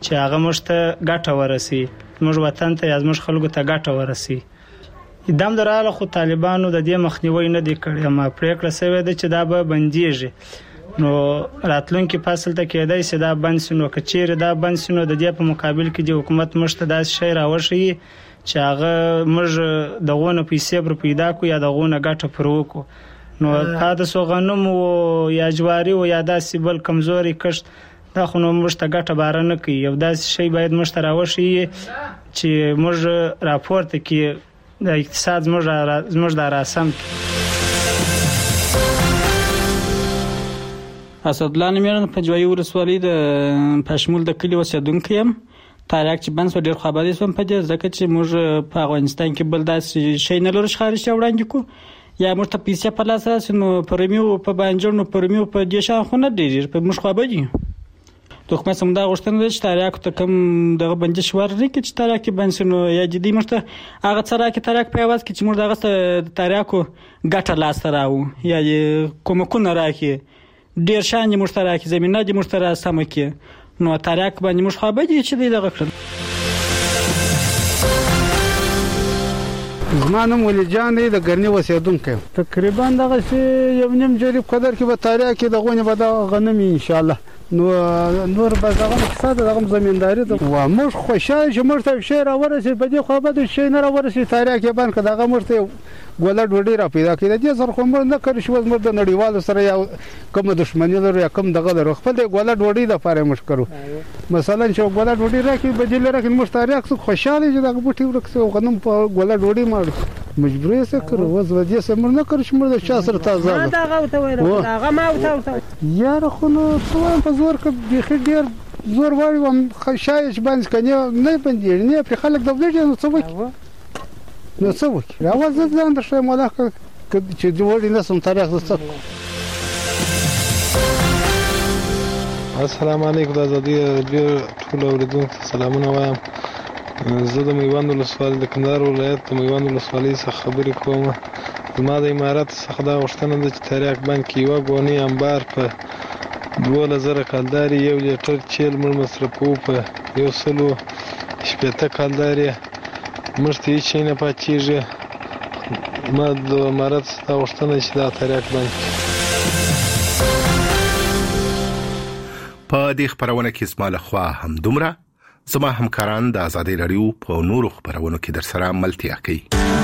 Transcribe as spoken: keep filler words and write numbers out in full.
چې هغه موږ ته ګټه ورسي، موږ وطن ته یا موږ خلکو ته ګټه ورسي. دم دراله خو طالبانو د دې مخنیوي نه دی کړی، ما پریکړه شوې ده چې دا به بنديږي. نو راتلونکي فصل ته کېدای شي دا بند شي، نو کچېره دا بند شي نو د دې په مقابل کې د حکومت موږ ته داسې شی راوښیي چې هغه موږ دغونه پیسې پر پیدا کو یا دغونه ګټه پر وکړو. نو پاتې سو غنم او یا جواری او یا داسې بل کمزوري کښت دا خو نو موږ ته ګټه بار نه کوي. یو داسې شی باید موږ ته راوښیي چې موږ راپورته کې د اقتصاد موږ موږ د راسم. اسدالله نمیران په جوایي ولسوالۍ د پښمول د کلي اوسېدونکی یم. تاریخ چې بنس ډېر خبرې سوم په دې ځکه چې موږ په افغانستان کې بل داسې شی نه لرو چې خارج ته وړاندې کو یا موږ ته پیسې په لاس راسي نو پرمیو په بانجوړ نو پرمیو په دې شان خو نه ډېر په موږ خو به دي. د حکومت سم دا غوښتنه ده چې تاریخ ته کم دغه بندش ورني کې چې تاریخ کې بنس نو یا جدي موږ ته هغه څرا کې تاریخ په اواز کې چې موږ دغه تاریخ ګټه لاس راو یا کومکونه راکې ډیر شان دي مشترک زمينه دي مشترک سم کې نو تاریخ باندې مش خو به دي چې دغه کړل. زمانم ولي جان دی د ګرنی وسیدونکو تقریبا دغه یو نیم جریب قدر کې به تاریخ کې دغه به د غنم ان شاء الله نو نور به دغه اقتصاد دغه زمینداری ده و موږ خوشاله چې موږ ته شی را ورسې په دې خو به د شی نه را ورسې تاریخ کې باندې دغه موږ ته ګولډ وډی را پیدا کړی دي سر خو موږ نه کړی شو موږ د نړیوالو سره یو کوم دښمنی لرو یا کوم دغه درو خپل ګولډ وډی د فارې مش کړو مثلا چې ګولډ وډی راکې بدیل راکې موږ تاریخ څخه خوشاله چې دغه بوټي ورکسو غنم په ګولډ وډی مار مجبورې سره کړو وځ ودی سره موږ نه کړی موږ د چا سره تازه ما دا غوته وره هغه ما وته یار خو نو څو په زور کې بيخي ډیر زور وایي وم خشایش باندې کنه نه باندې نه په خلک د ولې نو څه وکړي نو څه وکړي اواز ځان د شې ملاقات چې جوړی نه سم تاریخ زڅ. السلام علیکم د ازادي ټول اوریدونکو سلامونه وایم. زه د میوند ولسوالۍ د کندهار ولایت د میوند ولسوالۍ څخه خبرې کوم. زما د امارات څخه دا غوښتنه ده چې تاریخ بانک کې یوه ګونۍ انبار په دولس زره کلدارې یو لیټر چیل موږ مصرفوو په یو سلو شپېته کلدارې موږ ته هېڅ شی نه پاتېږي. ما د امارات څخه دا غوښتنه چې دا تاریخ بانک په دې خبرونه کې زما له خوا همدومره. زما همکاران د ازادي راډیو په نورو خبرونو کې در سره ملتیا کوي.